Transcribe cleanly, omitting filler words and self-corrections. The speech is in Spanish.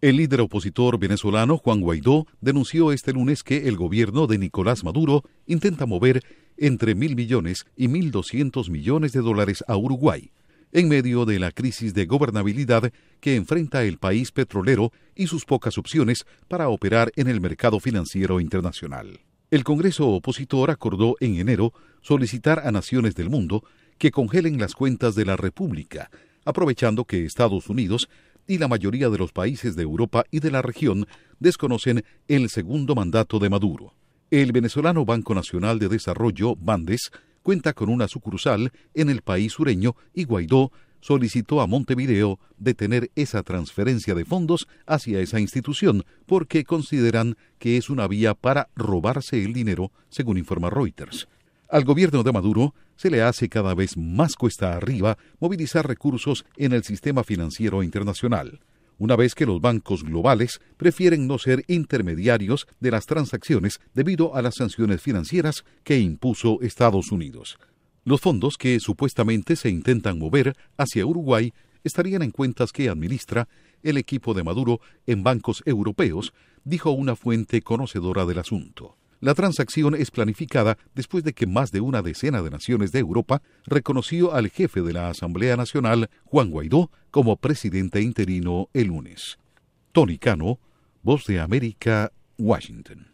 El líder opositor venezolano Juan Guaidó denunció este lunes que el gobierno de Nicolás Maduro intenta mover entre 1.000 millones y 1.200 millones de dólares a Uruguay, en medio de la crisis de gobernabilidad que enfrenta el país petrolero y sus pocas opciones para operar en el mercado financiero internacional. El Congreso opositor acordó en enero solicitar a naciones del mundo que congelen las cuentas de la República, aprovechando que Estados Unidos y la mayoría de los países de Europa y de la región desconocen el segundo mandato de Maduro. El venezolano Banco Nacional de Desarrollo, Bandes, cuenta con una sucursal en el país sureño y Guaidó solicitó a Montevideo detener esa transferencia de fondos hacia esa institución porque consideran que es una vía para robarse el dinero, según informa Reuters. Al gobierno de Maduro se le hace cada vez más cuesta arriba movilizar recursos en el sistema financiero internacional, una vez que los bancos globales prefieren no ser intermediarios de las transacciones debido a las sanciones financieras que impuso Estados Unidos. Los fondos que supuestamente se intentan mover hacia Uruguay estarían en cuentas que administra el equipo de Maduro en bancos europeos, dijo una fuente conocedora del asunto. La transacción es planificada después de que más de una decena de naciones de Europa reconoció al jefe de la Asamblea Nacional, Juan Guaidó, como presidente interino el lunes. Tony Cano, Voz de América, Washington.